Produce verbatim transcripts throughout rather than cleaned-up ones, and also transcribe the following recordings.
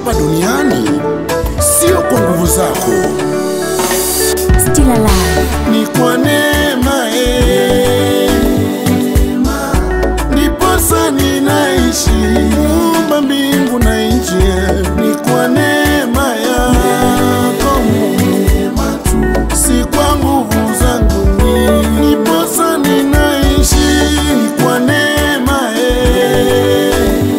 hapa duniani sio kwa nguvu zako. Still alive. Ni kwa neema eh, ndiposa ninaishi, Muumba mbingu na nchi. Ni kwa neema yako Mungu, si kwa nguvu zangu, ndiposa ninaishi. Ni kwa neema eh,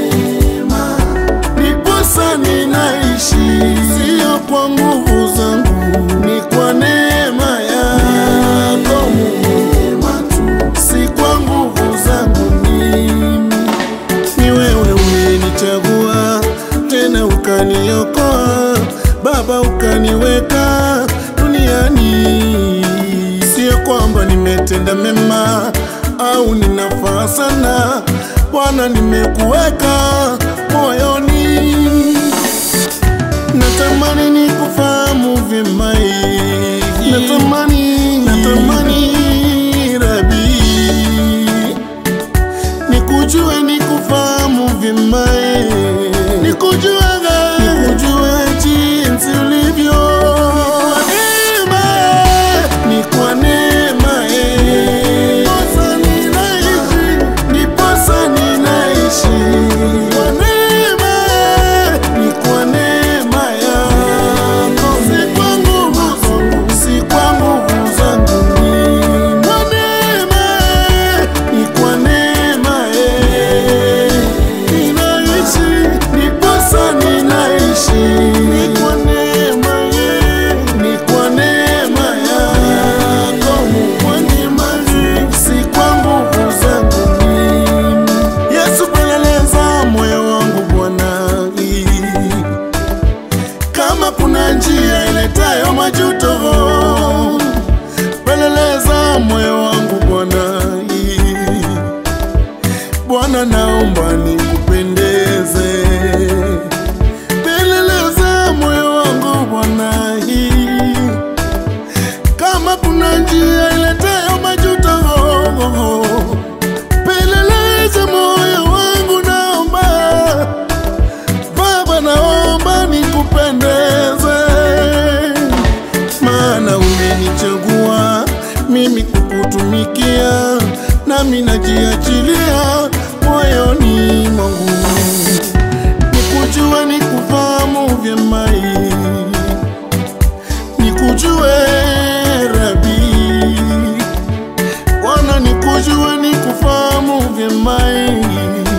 ndiposa ninaishi, sio kwa nguvu zangu. Ni kwa neema yako Mungu, si kwa nguvu zangu mimi. Ni wewe ulinichagua tena ukaniokoa Baba, ukaniweka duniani. Sio kwamba nimetenda mema au ninafaa sana, Bwana nimekuweka moyoni. Natamani nikufahamu vyema, natamani, natamani Rabi, nikujue nikufahamu vyema, nikujue, nikujue jinsi ulivyo. Ni kwa neema eh, ndiposa ninaishi, ndiposa ninaishi. Kwa neema, ni kwa neema yako, si kwa nguvu zangu, si kwa nguvu zangu mimi. Kwa neema, ni kwa neema eh, ninaishi, ndiposa ninaishi. Ni kwa neema eh, ni kwa neema yako Mungu, si kwa nguvu zangu mimi. Yesu, peleleza moyo wangu Bwana, kama kuna njia iletayo majuto, peleleza moyo wangu Bwana. Bwana, naomba nikupendeze, peleleza moyo wangu Bwana. Kama kuna njia iletayo majuto, peleleza moyo wangu, naomba Baba, naomba nikupendeze, maana umenichagua mimi kukutumikia, nami najiachilia moyoni mwangu. Nikujue nikufahamu vyema, nikujue Rabi, Bwana, nikujue nikufahamu vyema.